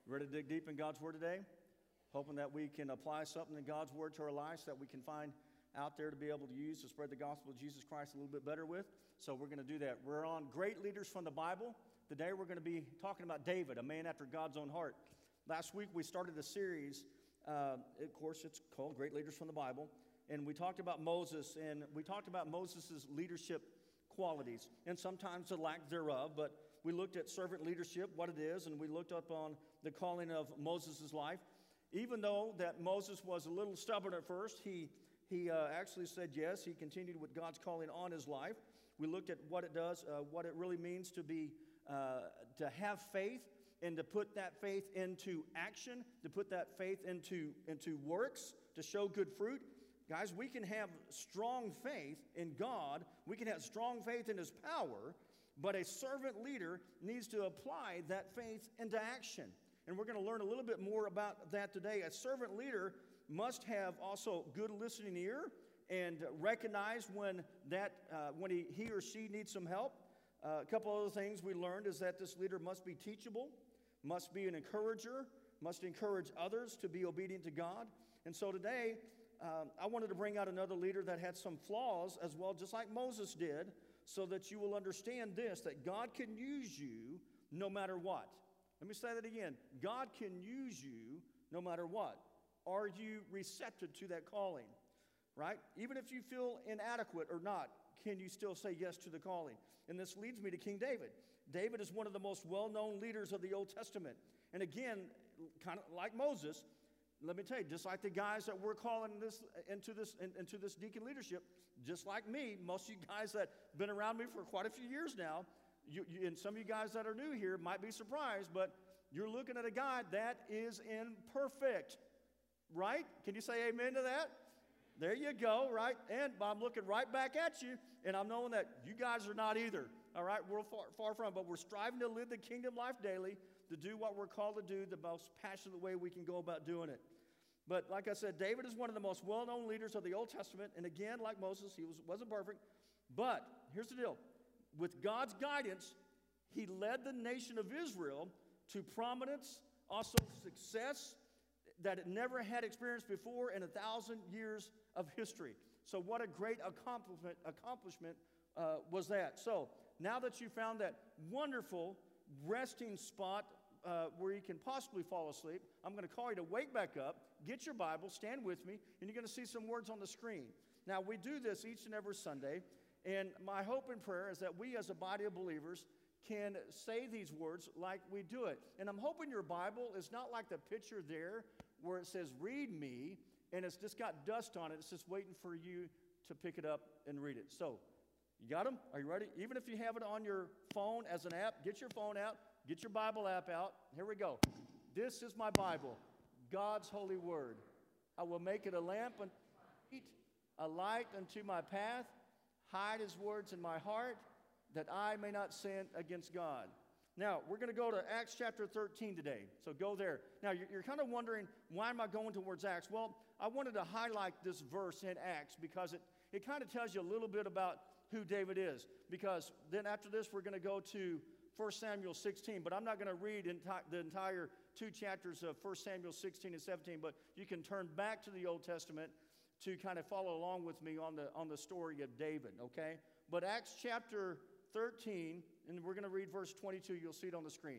Ready to dig deep in God's Word today? Hoping that we can apply something in God's Word to our lives that we can find out there to be able to use to spread the gospel of Jesus Christ a little bit better with. So we're going to do that. We're on Great Leaders from the Bible. Today we're going to be talking about David, a man after God's own heart. Last week we started a series, of course it's called Great Leaders from the Bible, and we talked about Moses, and we talked about Moses' leadership qualities, and sometimes the lack thereof, but we looked at servant leadership, what it is, and we looked up on the calling of Moses' life. Even though that Moses was a little stubborn at first, he actually said yes. He continued with God's calling on his life. We looked at what it does, what it really means to be, to have faith and to put that faith into action, to put that faith into works, to show good fruit. Guys, we can have strong faith in God. We can have strong faith in His power, but a servant leader needs to apply that faith into action. And we're going to learn a little bit more about that today. A servant leader must have also good listening ear and recognize when he or she needs some help. A couple other things we learned is that this leader must be teachable, must be an encourager, must encourage others to be obedient to God. And so today, I wanted to bring out another leader that had some flaws as well, just like Moses did, so that you will understand this, that God can use you no matter what. Let me say that again. God can use you no matter what. Are you receptive to that calling? Right? Even if you feel inadequate or not, can you still say yes to the calling? And this leads me to King David. David is one of the most well-known leaders of the Old Testament. And again, kind of like Moses, let me tell you, just like the guys that we're calling into this deacon leadership, just like me, most of you guys that have been around me for quite a few years now, and some of you guys that are new here might be surprised, but you're looking at a guy that is imperfect, right? Can you say amen to that? There you go, right? And I'm looking right back at you, and I'm knowing that you guys are not either, all right? We're far from, but we're striving to live the kingdom life daily, to do what we're called to do the most passionate way we can go about doing it. But like I said, David is one of the most well-known leaders of the Old Testament. And again, like Moses, he wasn't perfect. But here's the deal. With God's guidance, he led the nation of Israel to prominence, also success that it never had experienced before in 1,000 years of history. So what a great accomplishment was that. So now that you found that wonderful resting spot where you can possibly fall asleep, I'm going to call you to wake back up, get your Bible, stand with me, and you're going to see some words on the screen. Now, we do this each and every Sunday, and my hope and prayer is that we as a body of believers can say these words like we do it. And I'm hoping your Bible is not like the picture there where it says, read me, and it's just got dust on it. It's just waiting for you to pick it up and read it. So, you got them? Are you ready? Even if you have it on your phone as an app, get your phone out. Get your Bible app out. Here we go. This is my Bible, God's holy word. I will make it a lamp unto my feet, a light unto my path. Hide His words in my heart, that I may not sin against God. Now, we're going to go to Acts chapter 13 today. So go there. Now, you're kind of wondering, why am I going towards Acts? Well, I wanted to highlight this verse in Acts because it kind of tells you a little bit about who David is. Because then after this, we're going to go to 1 Samuel 16, but I'm not going to read the entire 2 chapters of 1 Samuel 16 and 17, but you can turn back to the Old Testament to kind of follow along with me on the story of David, okay? But Acts chapter 13, and we're going to read verse 22. You'll see it on the screen.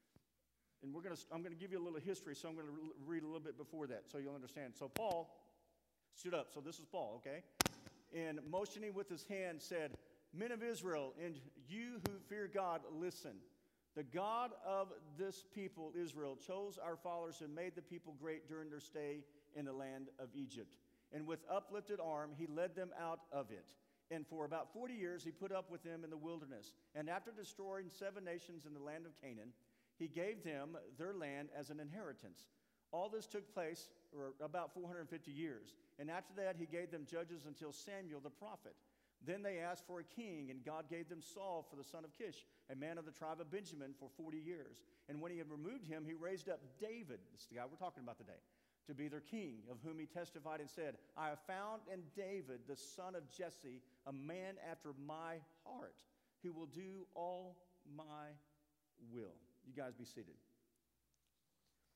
And I'm going to give you a little history, so I'm going to read a little bit before that so you'll understand. So Paul stood up. So this is Paul, okay? And motioning with his hand said, Men of Israel, and you who fear God, listen. The God of this people, Israel, chose our fathers and made the people great during their stay in the land of Egypt. And with uplifted arm, he led them out of it. And for about 40 years, he put up with them in the wilderness. And after destroying 7 nations in the land of Canaan, he gave them their land as an inheritance. All this took place for about 450 years. And after that, he gave them judges until Samuel the prophet. Then they asked for a king, and God gave them Saul for the son of Kish, a man of the tribe of Benjamin, for 40 years. And when he had removed him, he raised up David, this is the guy we're talking about today, to be their king, of whom he testified and said, I have found in David, the son of Jesse, a man after my heart, who will do all my will. You guys be seated.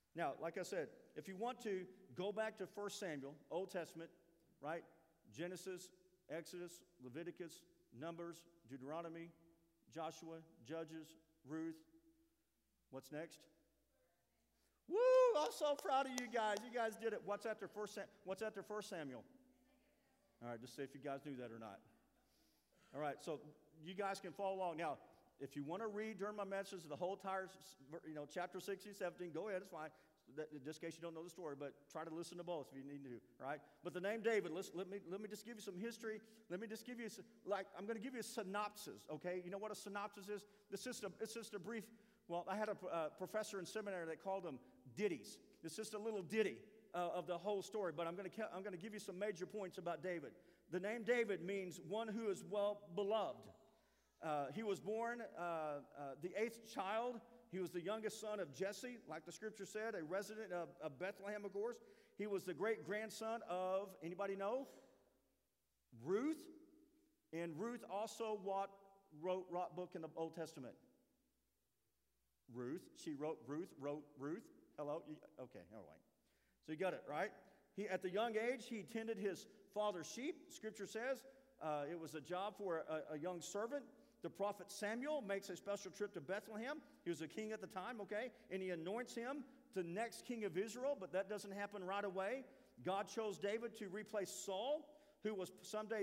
Now, like I said, if you want to go back to 1 Samuel, Old Testament, right? Genesis, Exodus, Leviticus, Numbers, Deuteronomy, Joshua, Judges, Ruth. What's next? Woo! I'm so proud of you guys. You guys did it. What's after 1 Samuel? All right, just see if you guys knew that or not. All right, so you guys can follow along. Now, if you want to read during my message the whole entire, chapter 16, 17, go ahead, it's fine. Just in case you don't know the story, but try to listen to both if you need to, all right? But the name David, let me just give you some history. Let me just give you, I'm going to give you a synopsis, okay? You know what a synopsis is? It's just a brief, well, I had a professor in seminary that called them ditties. It's just a little ditty of the whole story, but I'm going to give you some major points about David. The name David means one who is well beloved. He was born the eighth child. He was the youngest son of Jesse, like the scripture said, a resident of Bethlehem, of course. He was the great-grandson of, anybody know? Ruth. And Ruth also wrote book in the Old Testament. Ruth. She wrote Ruth. Hello? Okay, all right. So you got it, right? At the young age, he tended his father's sheep. Scripture says it was a job for a young servant. The prophet Samuel makes a special trip to Bethlehem. He was a king at the time, okay? And he anoints him the next king of Israel, but that doesn't happen right away. God chose David to replace Saul, who was someday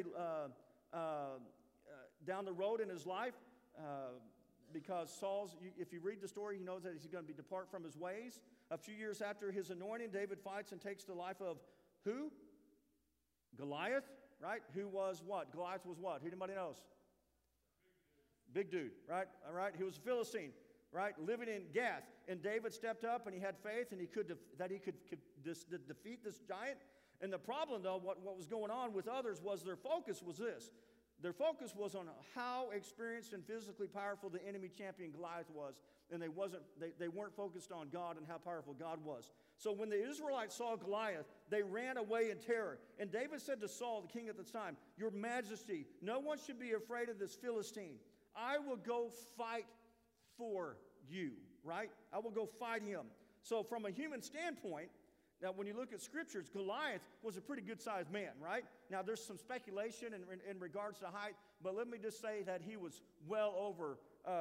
down the road in his life, because if you read the story, he knows that he's going to depart from his ways. A few years after his anointing, David fights and takes the life of who? Goliath, right? Who was what? Goliath was what? Who anybody knows? Big dude, right? All right. He was a Philistine, right? Living in Gath. And David stepped up and he had faith and he could defeat this giant. And the problem, though, what was going on with others was their focus was this. Their focus was on how experienced and physically powerful the enemy champion Goliath was. And they weren't focused on God and how powerful God was. So when the Israelites saw Goliath, they ran away in terror. And David said to Saul, the king at the time, "Your Majesty, no one should be afraid of this Philistine. I will go fight for you," right? I will go fight him. So from a human standpoint, now when you look at scriptures, Goliath was a pretty good-sized man, right? Now there's some speculation in regards to height, but let me just say that he was well over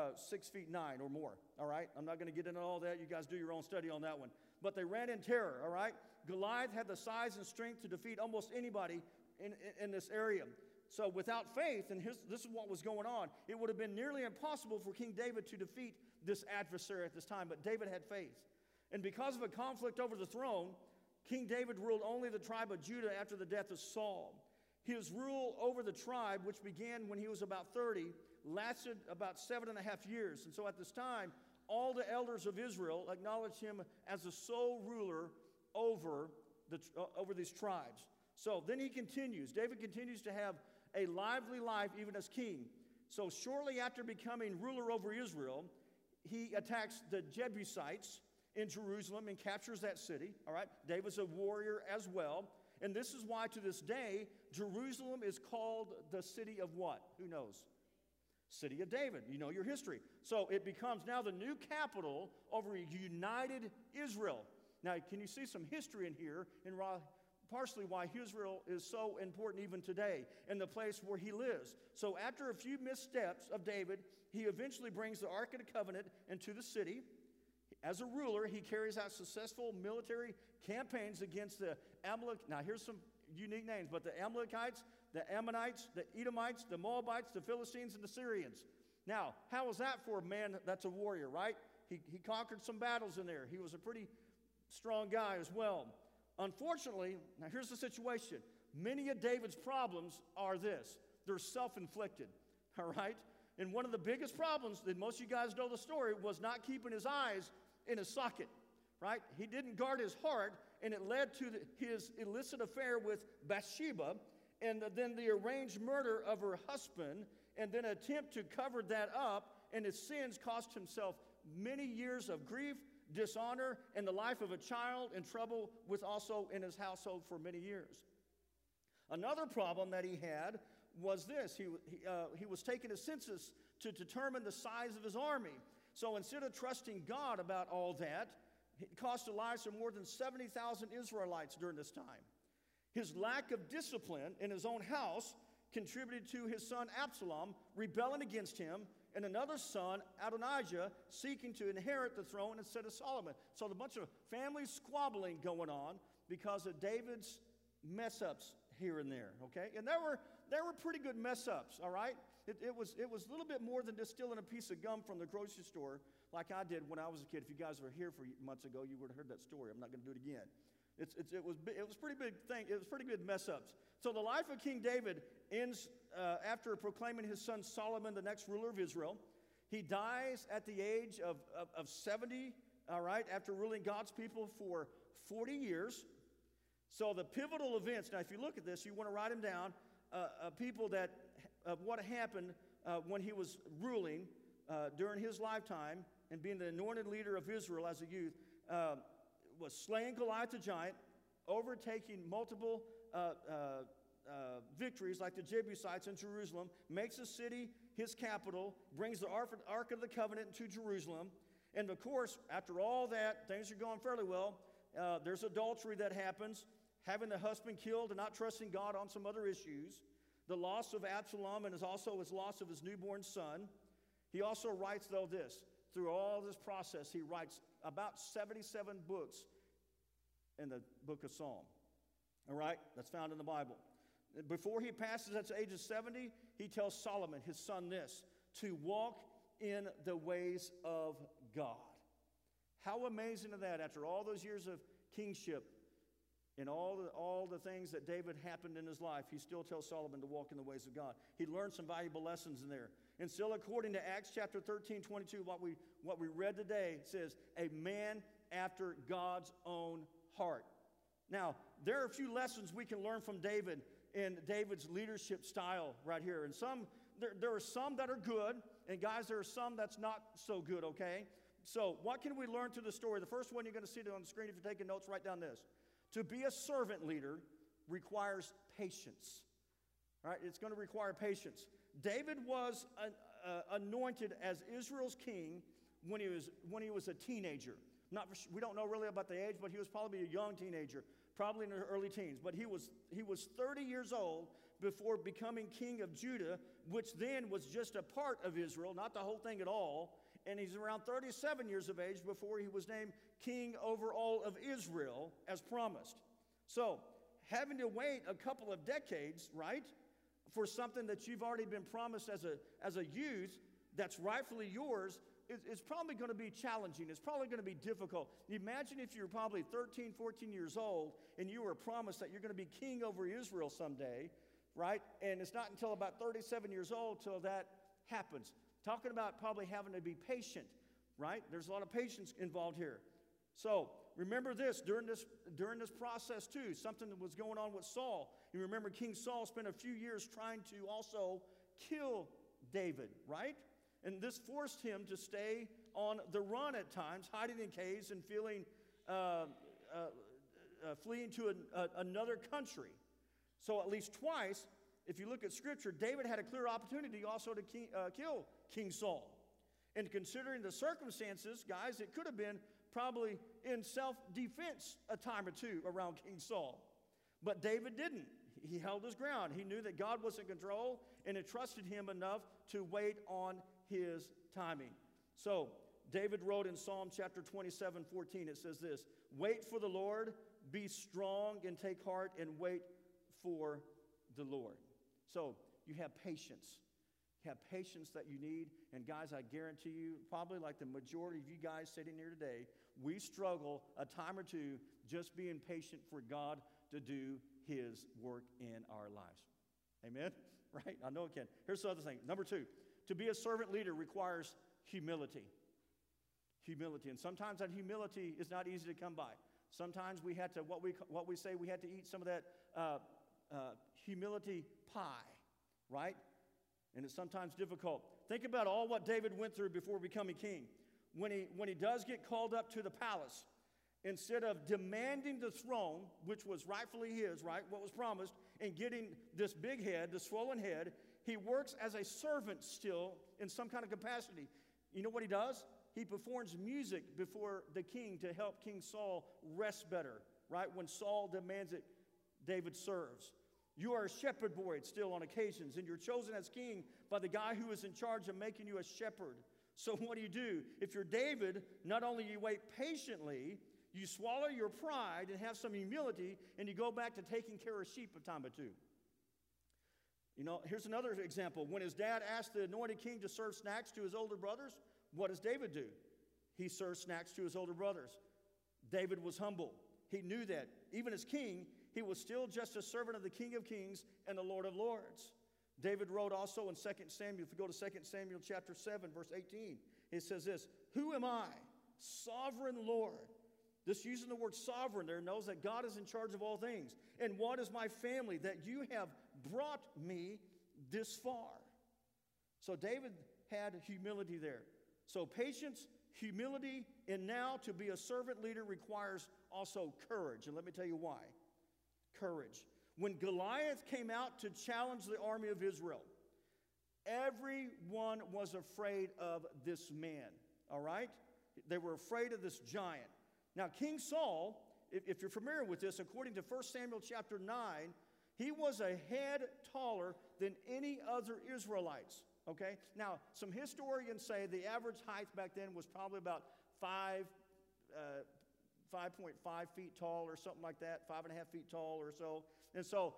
6'9" or more, all right? I'm not going to get into all that. You guys do your own study on that one. But they ran in terror, all right? Goliath had the size and strength to defeat almost anybody in this area. So without faith, and this is what was going on, it would have been nearly impossible for King David to defeat this adversary at this time, but David had faith. And because of a conflict over the throne, King David ruled only the tribe of Judah after the death of Saul. His rule over the tribe, which began when he was about 30, lasted about 7.5 years. And so at this time, all the elders of Israel acknowledged him as the sole ruler over these tribes. So then David continues to have a lively life even as king. So shortly after becoming ruler over Israel, he attacks the Jebusites in Jerusalem and captures that city. All right, David's a warrior as well. And this is why to this day, Jerusalem is called the city of what? Who knows? City of David. You know your history. So it becomes now the new capital over a united Israel. Now, can you see some history in here and partially why Israel is so important even today and the place where he lives? So after a few missteps of David, he eventually brings the Ark of the Covenant into the city. As a ruler, he carries out successful military campaigns against the Amalek. Now, here's some unique names, but the Amalekites, the Ammonites, the Edomites, the Moabites, the Philistines, and the Syrians. Now, how was that for a man that's a warrior, right? He conquered some battles in there. He was a pretty strong guy as well. Unfortunately, now here's the situation. Many of David's problems are this. They're self-inflicted, all right? And one of the biggest problems that most of you guys know the story was not keeping his eyes in his socket, right? He didn't guard his heart, and it led to his illicit affair with Bathsheba, and then the arranged murder of her husband, and then an attempt to cover that up, and his sins cost himself many years of grief, dishonor, and the life of a child in trouble with also in his household for many years. Another problem that he had was this. He was taking a census to determine the size of his army. So instead of trusting God about all that, It cost the lives of more than 70,000 Israelites during this time. His lack of discipline in his own house contributed to his son Absalom rebelling against him, and another son, Adonijah, seeking to inherit the throne instead of Solomon. So there's a bunch of family squabbling going on because of David's mess-ups here and there, okay? And there were pretty good mess-ups, all right? It was a little bit more than just stealing a piece of gum from the grocery store like I did when I was a kid. If you guys were here for months ago, you would have heard that story. I'm not going to do it again. It was pretty big thing. It was pretty good mess-ups. So the life of King David ends after proclaiming his son Solomon the next ruler of Israel. He dies at the age of 70, all right, after ruling God's people for 40 years. So the pivotal events, now if you look at this, you want to write them down, people that, what happened when he was ruling during his lifetime and being the anointed leader of Israel as a youth, was slaying Goliath the giant, overtaking multiple victories like the Jebusites in Jerusalem, makes the city his capital, brings the Ark of the Covenant into Jerusalem. And of course, after all that, things are going fairly well. There's adultery that happens, having the husband killed and not trusting God on some other issues. The loss of Absalom and also his loss of his newborn son. He also writes, though, this. Through all this process, he writes about 77 books in the book of Psalm. All right? That's found in the Bible. Before he passes at the age of 70, he tells Solomon, his son, this, to walk in the ways of God. How amazing is that? After all those years of kingship and all the things that David happened in his life, he still tells Solomon to walk in the ways of God. He learned some valuable lessons in there. And still, according to Acts chapter 13, 22, what we read today says, a man after God's own heart. Now, there are a few lessons we can learn from David in David's leadership style right here. And there are some that are good, and guys, there are some that's not so good, okay? So what can we learn through the story? The first one you're going to see on the screen if you're taking notes, write down this. To be a servant leader requires patience. All right, it's going to require patience. David was anointed as Israel's king when he was a teenager. We don't know really about the age, but he was probably a young teenager, probably in the early teens. But he was 30 years old before becoming king of Judah, which then was just a part of Israel, not the whole thing at all. And he's around 37 years of age before he was named king over all of Israel as promised. So having to wait a couple of decades, right, for something that you've already been promised as a youth that's rightfully yours, it's probably going to be challenging. It's probably going to be difficult. Imagine if you're probably 13, 14 years old and you were promised that you're going to be king over Israel someday, right? And it's not until about 37 years old till that happens. Talking about probably having to be patient, right? There's a lot of patience involved here. So remember this, during this process too, something that was going on with Saul. You remember King Saul spent a few years trying to also kill David, right? And this forced him to stay on the run at times, hiding in caves and fleeing to another country. So at least twice, if you look at Scripture, David had a clear opportunity also to kill King Saul. And considering the circumstances, guys, it could have been probably in self-defense a time or two around King Saul. But David didn't. He held his ground. He knew that God was in control and entrusted him enough to wait on his timing. So David wrote in Psalm chapter 27, 14, it says this, wait for the Lord, be strong and take heart and wait for the Lord. So you have patience. You have patience that you need. And guys, I guarantee you, probably like the majority of you guys sitting here today, we struggle a time or two just being patient for God to do his work in our lives. Amen? Right? I know it can. Here's the other thing. Number two, to be a servant leader requires humility. Humility. And sometimes that humility is not easy to come by. Sometimes we had to, what we say, we had to eat some of that humility pie, right? And it's sometimes difficult. Think about all what David went through before becoming king. When he does get called up to the palace, instead of demanding the throne, which was rightfully his, right, what was promised, and getting this big head, this swollen head, he works as a servant still in some kind of capacity. You know what he does? he performs music before the king to help King Saul rest better, right? When Saul demands it, David serves. You are a shepherd boy still on occasions, and you're chosen as king by the guy who is in charge of making you a shepherd. So what do? If you're David, not only you wait patiently, you swallow your pride and have some humility, and you go back to taking care of sheep a time or two. You know, here's another example. When his dad asked the anointed king to serve snacks to his older brothers, what does David do? He serves snacks to his older brothers. David was humble. He knew that even as king, he was still just a servant of the King of Kings and the Lord of Lords. David wrote also in 2 Samuel, if you go to 2 Samuel chapter 7, verse 18, it says this, "Who am I, sovereign Lord?" This using the word sovereign there knows that God is in charge of all things. "And what is my family that you have brought me this far?" So David had humility there. So patience, humility, and now to be a servant leader requires also courage. And let me tell you why. Courage. When Goliath came out to challenge the army of Israel, everyone was afraid of this man, all right? They were afraid of this giant. Now, King Saul, if you're familiar with this, according to 1 Samuel chapter 9, he was a head taller than any other Israelites, okay? Now, some historians say the average height back then was probably about 5.5 feet tall or something like that, 5.5 feet tall or so. And so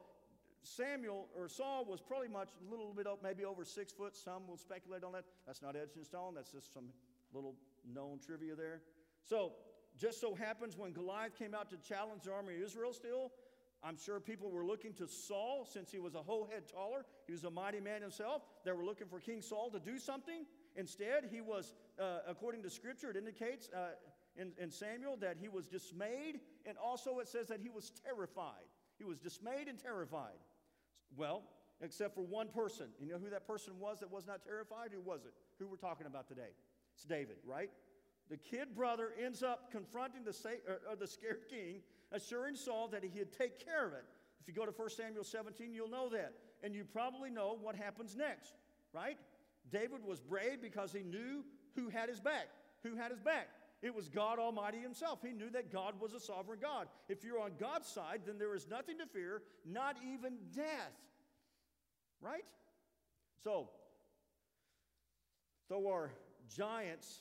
Saul was probably a little bit, maybe over 6 foot. Some will speculate on that. That's not etched in stone. That's just some little known trivia there. So just so happens when Goliath came out to challenge the army of Israel still, I'm sure people were looking to Saul since he was a whole head taller. He was a mighty man himself. They were looking for King Saul to do something. Instead, he was, according to Scripture, it indicates in Samuel that he was dismayed, and also it says that he was terrified. He was dismayed and terrified. Well, except for one person. You know who that person was that was not terrified? Who was it? Who we're talking about today? It's David, right? The kid brother ends up confronting the scared king, assuring Saul that he'd take care of it. If you go to 1 Samuel 17, you'll know that. And you probably know what happens next, right? David was brave because he knew who had his back. Who had his back? It was God Almighty himself. He knew that God was a sovereign God. If you're on God's side, then there is nothing to fear, not even death. Right? So, though our giants,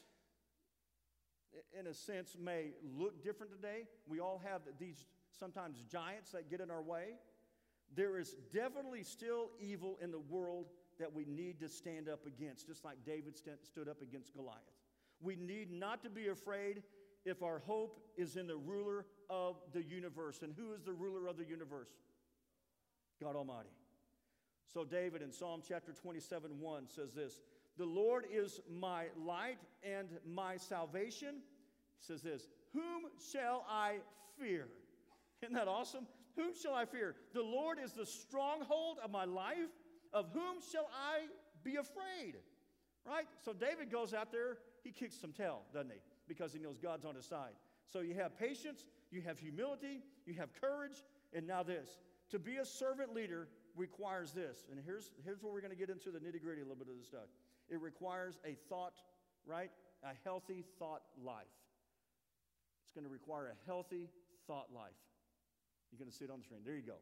in a sense, may look different today, we all have these sometimes giants that get in our way. There is definitely still evil in the world that we need to stand up against, just like David stood up against Goliath. We need not to be afraid if our hope is in the ruler of the universe. And who is the ruler of the universe? God Almighty. So David in Psalm chapter 27:1 says this, "The Lord is my light and my salvation." He says this, "Whom shall I fear?" Isn't that awesome? Whom shall I fear? The Lord is the stronghold of my life. Of whom shall I be afraid? Right? So David goes out there, he kicks some tail, doesn't he? Because he knows God's on his side. So you have patience, you have humility, you have courage, and now this. To be a servant leader requires this. And here's where we're going to get into the nitty-gritty a little bit of this stuff. It requires a thought, right? A healthy thought life. It's going to require a healthy thought life. You're going to see it on the screen. There you go.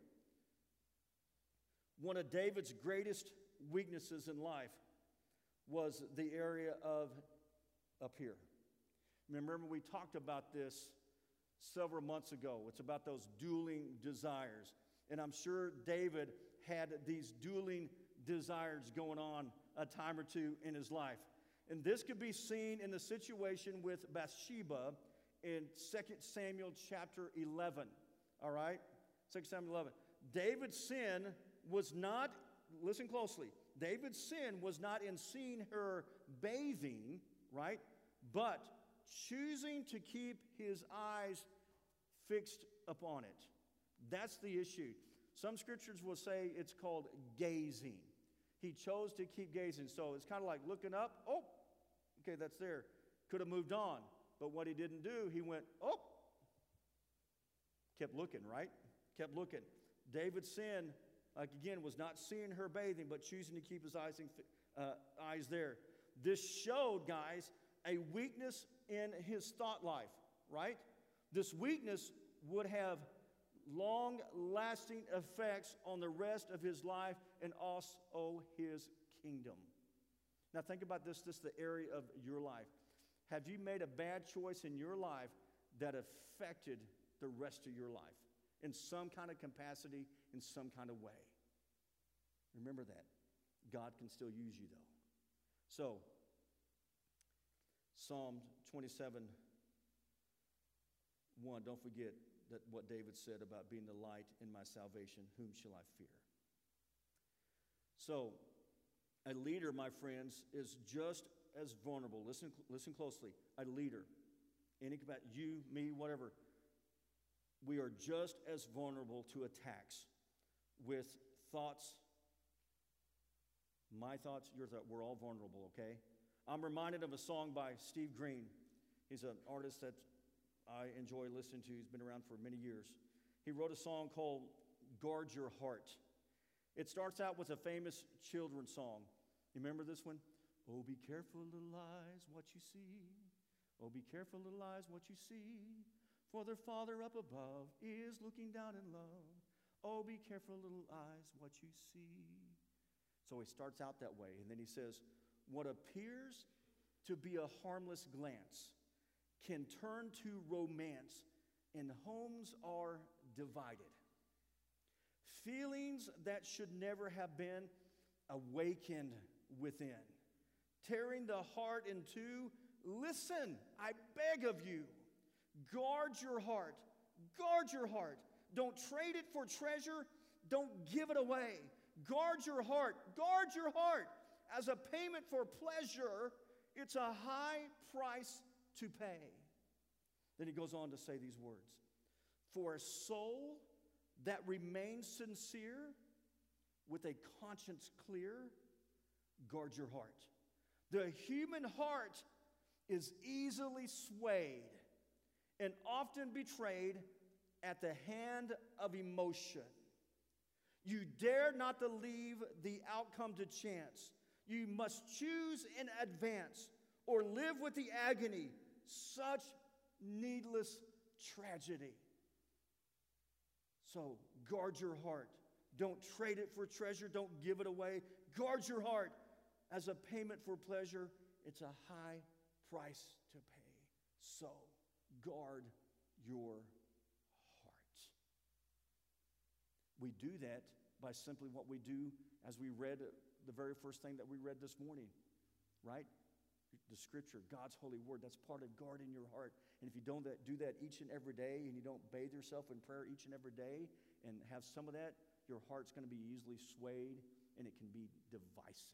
One of David's greatest weaknesses in life was the area of up here. Remember, we talked about this several months ago. It's about those dueling desires. And I'm sure David had these dueling desires going on a time or two in his life. And this could be seen in the situation with Bathsheba in 2 Samuel chapter 11. All right? 2 Samuel 11. David's sin was not, listen closely, David's sin was not in seeing her bathing, right? But choosing to keep his eyes fixed upon it. That's the issue. Some scriptures will say it's called gazing. He chose to keep gazing. So it's kind of like looking up. Oh, okay, that's there. Could have moved on. But what he didn't do, he went, oh. Kept looking, right? Kept looking. David's sin, like again, was not seeing her bathing, but choosing to keep his eyes there. This showed, guys, a weakness in his thought life, right? This weakness would have long-lasting effects on the rest of his life and also his kingdom. Now think about this. This is the area of your life. Have you made a bad choice in your life that affected the rest of your life in some kind of capacity, in some kind of way? Remember that. God can still use you, though. So, Psalm 27:1. Don't forget that what David said about being the light in my salvation. Whom shall I fear? So, a leader, my friends, is just as vulnerable. Listen closely. A leader, you, me, whatever. We are just as vulnerable to attacks with thoughts. My thoughts, your thoughts. We're all vulnerable, okay? I'm reminded of a song by Steve Green. He's an artist that I enjoy listening to. He's been around for many years. He wrote a song called Guard Your Heart. It starts out with a famous children's song. You remember this one? Oh, be careful, little eyes, what you see. Oh, be careful, little eyes, what you see. For their Father up above is looking down in love. Oh, be careful, little eyes, what you see. So he starts out that way, and then he says, what appears to be a harmless glance can turn to romance, and homes are divided. Feelings that should never have been awakened within, tearing the heart in two. Listen, I beg of you, guard your heart. Guard your heart. Don't trade it for treasure. Don't give it away. Guard your heart. Guard your heart. As a payment for pleasure, it's a high price to pay. Then he goes on to say these words. For a soul that remains sincere with a conscience clear, guard your heart. The human heart is easily swayed and often betrayed at the hand of emotion. You dare not to leave the outcome to chance. You must choose in advance or live with the agony. Such needless tragedy. So guard your heart. Don't trade it for treasure. Don't give it away. Guard your heart. As a payment for pleasure, it's a high price to pay. So guard your heart. We do that by simply what we do as we read the very first thing that we read this morning, right? The scripture, God's holy word, that's part of guarding your heart. And if you don't do that each and every day, and you don't bathe yourself in prayer each and every day and have some of that, your heart's going to be easily swayed, and it can be divisive.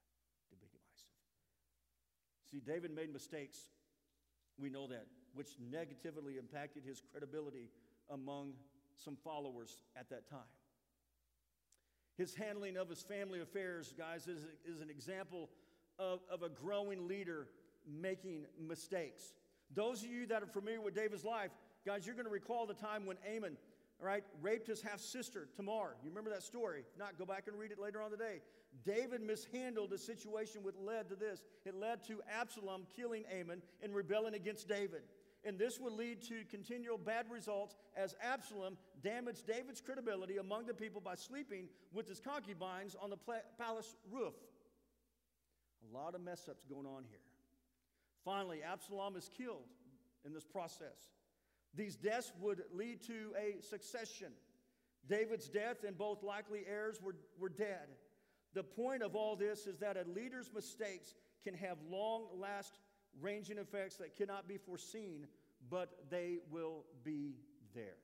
See, David made mistakes. We know that, which negatively impacted his credibility among some followers at that time. His handling of his family affairs, guys, is an example of a growing leader making mistakes. Those of you that are familiar with David's life, guys, you're going to recall the time when Amnon, raped his half-sister, Tamar. You remember that story? If not, go back and read it later on today. David mishandled the situation which led to this. It led to Absalom killing Amnon and rebelling against David. And this would lead to continual bad results as Absalom damaged David's credibility among the people by sleeping with his concubines on the palace roof. A lot of mess-ups going on here. Finally, Absalom is killed in this process. These deaths would lead to a succession. David's death and both likely heirs were dead. The point of all this is that a leader's mistakes can have long-ranging effects that cannot be foreseen, but they will be there.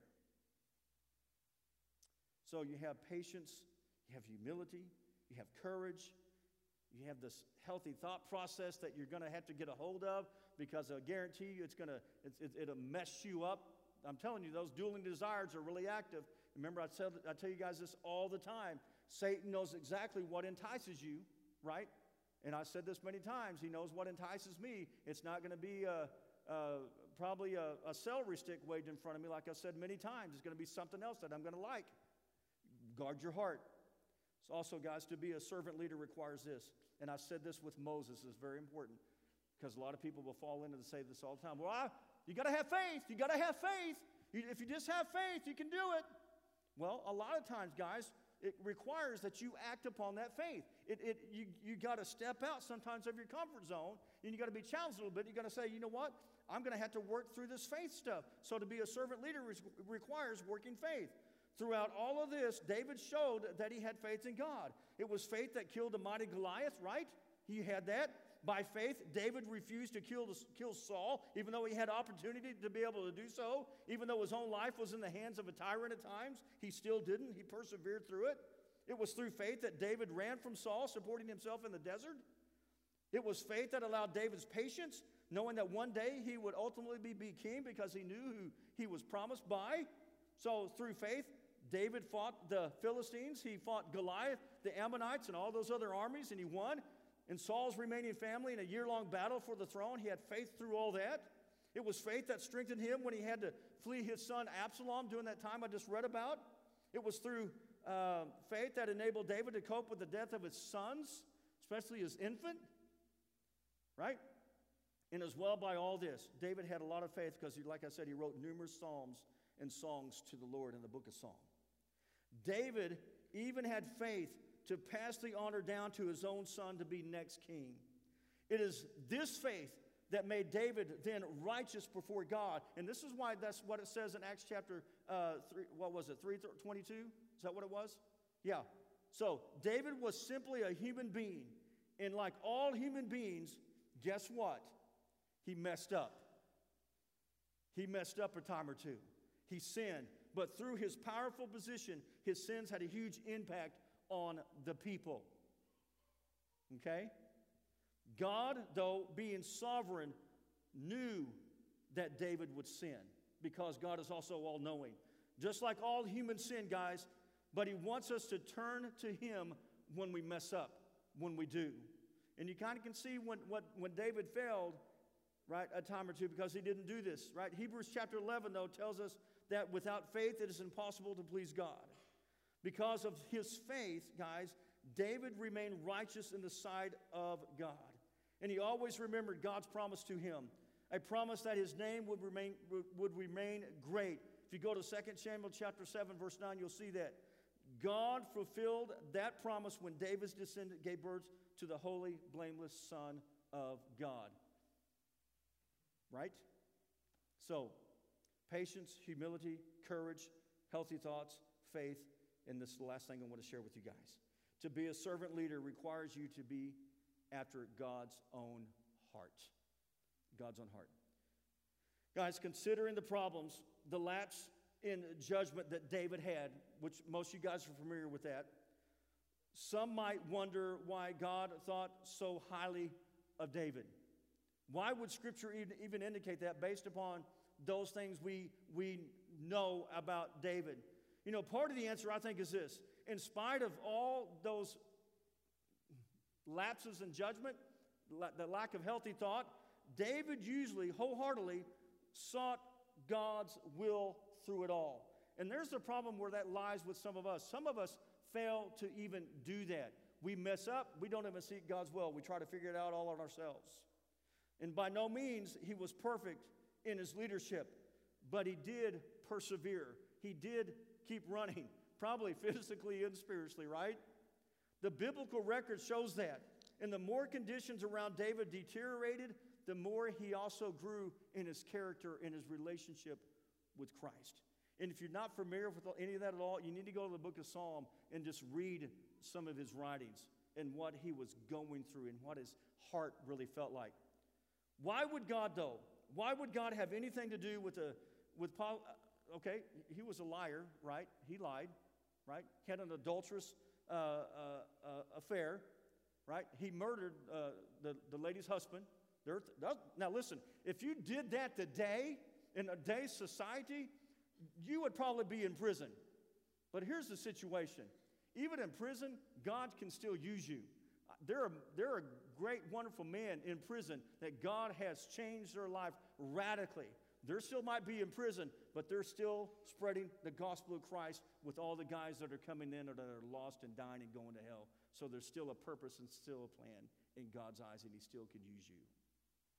So you have patience, you have humility, you have courage, you have this healthy thought process that you're going to have to get a hold of, because I guarantee you it'll mess you up. I'm telling you, those dueling desires are really active. Remember, I tell you guys this all the time. Satan knows exactly what entices you, right? And I said this many times. He knows what entices me. It's not going to be probably a celery stick waved in front of me, like I said many times. It's going to be something else that I'm going to like. Guard your heart. So also, guys, to be a servant leader requires this. And I said this with Moses. It's very important. Because a lot of people will fall into say this all the time. Well, you got to have faith. You got to have faith. If you just have faith, you can do it. Well, a lot of times, guys, it requires that you act upon that faith. You got to step out sometimes of your comfort zone, and you got to be challenged a little bit. You got to say, you know what? I'm going to have to work through this faith stuff. So to be a servant leader requires working faith. Throughout all of this, David showed that he had faith in God. It was faith that killed the mighty Goliath, right? He had that. By faith, David refused to kill Saul, even though he had opportunity to be able to do so. Even though his own life was in the hands of a tyrant at times, he still didn't. He persevered through it. It was through faith that David ran from Saul, supporting himself in the desert. It was faith that allowed David's patience, knowing that one day he would ultimately be king because he knew who he was promised by. So through faith, David fought the Philistines. He fought Goliath, the Ammonites, and all those other armies, and he won. In Saul's remaining family, in a year-long battle for the throne, he had faith through all that. It was faith that strengthened him when he had to flee his son Absalom during that time I just read about. It was through faith that enabled David to cope with the death of his sons, especially his infant, right? And as well by all this, David had a lot of faith because, like I said, he wrote numerous psalms and songs to the Lord in the book of Psalms. David even had faith to pass the honor down to his own son to be next king. It is this faith that made David then righteous before God. And this is why that's what it says in Acts chapter 3, what was it, 3:22? Is that what it was? Yeah. So David was simply a human being. And like all human beings, guess what? He messed up. He messed up a time or two. He sinned. But through his powerful position, his sins had a huge impact on the people. Okay? God, though, being sovereign, knew that David would sin because God is also all-knowing. Just like all humans sin, guys, but he wants us to turn to him when we mess up, when we do. And you kind of can see when David failed, right, a time or two because he didn't do this, right? Hebrews chapter 11, though, tells us that without faith it is impossible to please God. Because of his faith, guys, David remained righteous in the sight of God. And he always remembered God's promise to him, a promise that his name would remain great. If you go to 2 Samuel chapter 7, verse 9, you'll see that. God fulfilled that promise when David's descendant gave birth to the holy, blameless Son of God. Right? So, patience, humility, courage, healthy thoughts, faith, and this is the last thing I want to share with you guys. To be a servant leader requires you to be after God's own heart. God's own heart. Guys, considering the problems, the lapse in judgment that David had, which most of you guys are familiar with that, some might wonder why God thought so highly of David. Why would Scripture even indicate that based upon those things we know about David? You know, part of the answer, I think, is this. In spite of all those lapses in judgment, the lack of healthy thought, David usually wholeheartedly sought God's will through it all. And there's the problem where that lies with some of us. Some of us fail to even do that. We mess up. We don't even seek God's will. We try to figure it out all on ourselves. And by no means he was perfect in his leadership, but he did persevere. He did keep running, probably physically and spiritually, right? The biblical record shows that. And the more conditions around David deteriorated, the more he also grew in his character, in his relationship with Christ. And if you're not familiar with any of that at all, you need to go to the book of Psalm and just read some of his writings and what he was going through and what his heart really felt like. Why would God, though? Why would God have anything to do with Paul? Okay, he was a liar, right? He lied, right? He had an adulterous affair, right? He murdered the lady's husband. Now listen, if you did that today, in today's society, you would probably be in prison. But here's the situation. Even in prison, God can still use you. There are great, wonderful men in prison that God has changed their life radically. They still might be in prison, but they're still spreading the gospel of Christ with all the guys that are coming in that are lost and dying and going to hell. So there's still a purpose and still a plan in God's eyes, and he still can use you.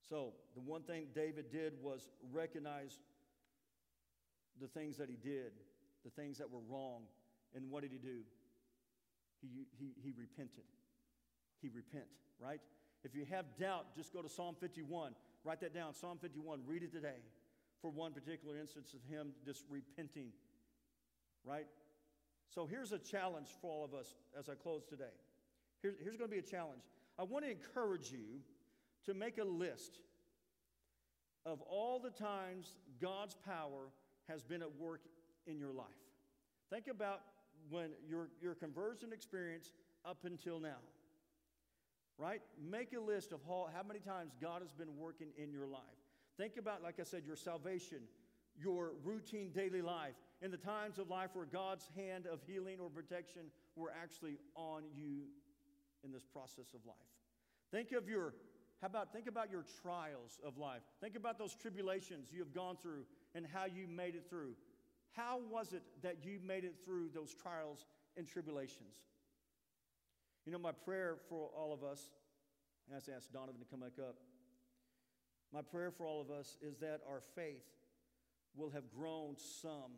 So the one thing David did was recognize the things that he did, the things that were wrong. And what did he do? He repented. He repent, right? If you have doubt, just go to Psalm 51. Write that down, Psalm 51. Read it today for one particular instance of him just repenting, right? So here's a challenge for all of us as I close today. Here's going to be a challenge. I want to encourage you to make a list of all the times God's power has been at work in your life. Think about when your conversion experience up until now, right? Make a list of how many times God has been working in your life. Think about, like I said, your salvation, your routine daily life, and the times of life where God's hand of healing or protection were actually on you in this process of life. Think about your trials of life. Think about those tribulations you have gone through and how you made it through. How was it that you made it through those trials and tribulations? You know, my prayer for all of us, I have to ask Donovan to come back up. My prayer for all of us is that our faith will have grown some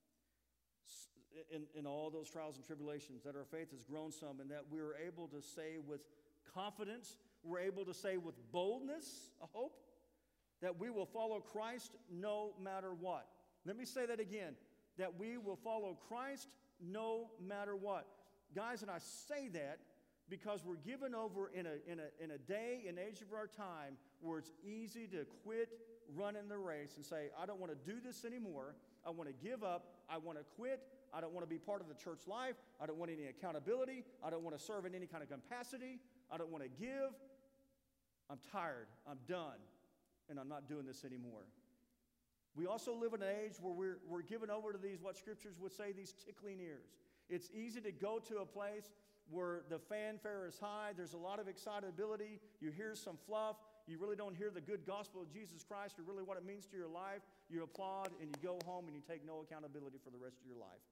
in all those trials and tribulations, that our faith has grown some, and that we're able to say with confidence, we're able to say with boldness, I hope, that we will follow Christ no matter what. Let me say that again, that we will follow Christ no matter what. Guys, and I say that because we're given over in a day and age of our time where it's easy to quit running the race and say, I don't want to do this anymore. I want to give up. I want to quit. I don't want to be part of the church life. I don't want any accountability. I don't want to serve in any kind of capacity. I don't want to give. I'm tired. I'm done. And I'm not doing this anymore. We also live in an age where we're given over to these, what scriptures would say, these tickling ears. It's easy to go to a place where the fanfare is high. There's a lot of excitability. You hear some fluff. You really don't hear the good gospel of Jesus Christ or really what it means to your life. You applaud and you go home and you take no accountability for the rest of your life.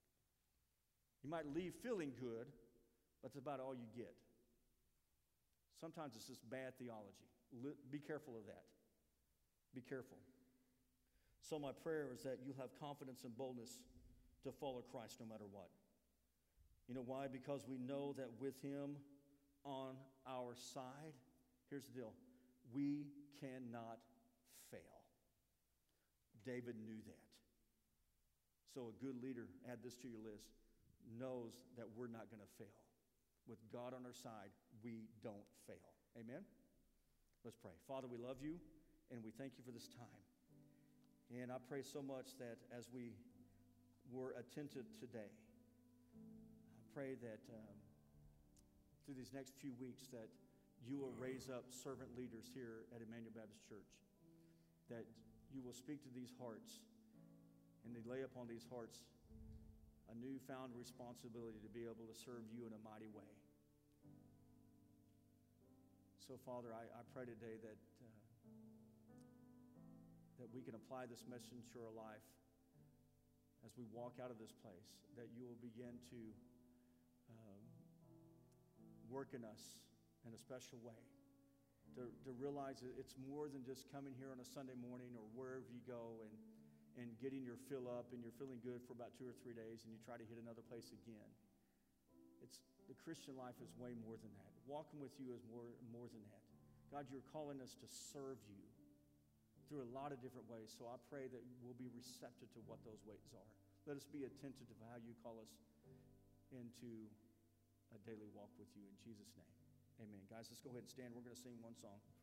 You might leave feeling good, but it's about all you get. Sometimes it's just bad theology. Be careful of that. Be careful. So my prayer is that you'll have confidence and boldness to follow Christ no matter what. You know why? Because we know that with Him on our side, here's the deal, we cannot fail. David knew that. So a good leader, add this to your list, knows that we're not going to fail. With God on our side, we don't fail. Amen? Let's pray. Father, we love you, and we thank you for this time. And I pray so much that as we were attentive today, I pray that through these next few weeks that you will raise up servant leaders here at Emmanuel Baptist Church, that you will speak to these hearts, and they lay upon these hearts a newfound responsibility to be able to serve you in a mighty way. So, Father, I pray today that we can apply this message to our life as we walk out of this place, that you will begin to work in us in a special way, to realize that it's more than just coming here on a Sunday morning or wherever you go and getting your fill up and you're feeling good for about 2 or 3 days and you try to hit another place again. The Christian life is way more than that. Walking with you is more than that. God, you're calling us to serve you through a lot of different ways. So I pray that we'll be receptive to what those ways are. Let us be attentive to how you call us into a daily walk with you. In Jesus' name, amen. Guys, let's go ahead and stand. We're going to sing one song.